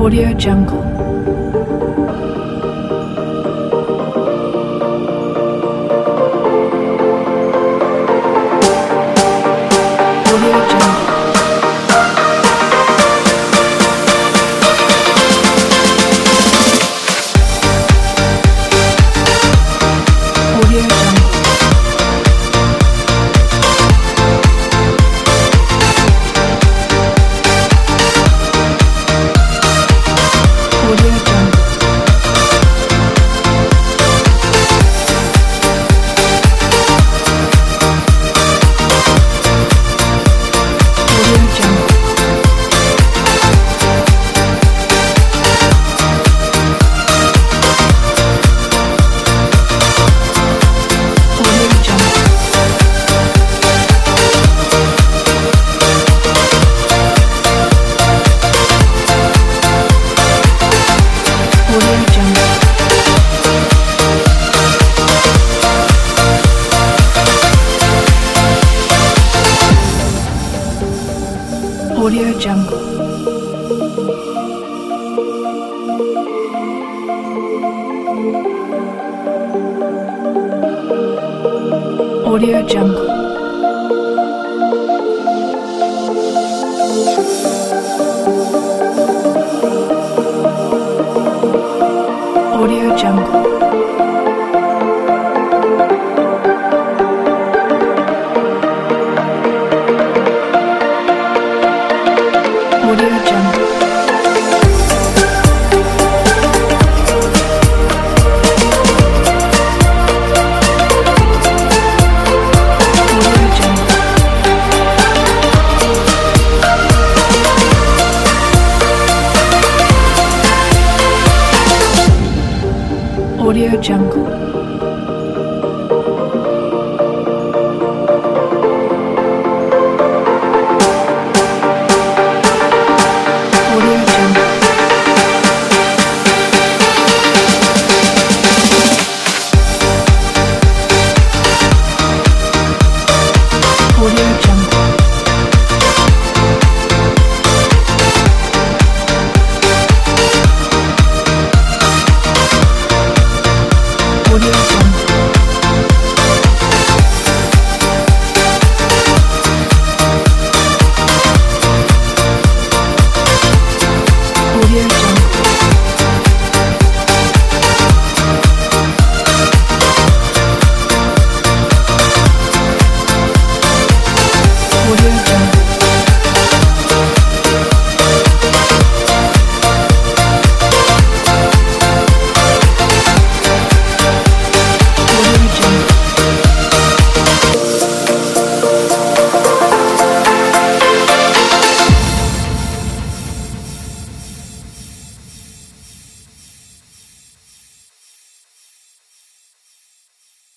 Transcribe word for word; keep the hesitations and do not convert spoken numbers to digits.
Audio Jungle. Audio Jungle. Audio Jungle. Audio Jungle. Audio Jungle. Audio Jungle. Audio Jungle. Audio Jungle. Audio Jungle. Audio Jungle. Audio Jungle. Audio Jungle. Audio Jungle. Audio Jungle. Audio Jungle. Audio Jungle. Audio Jungle.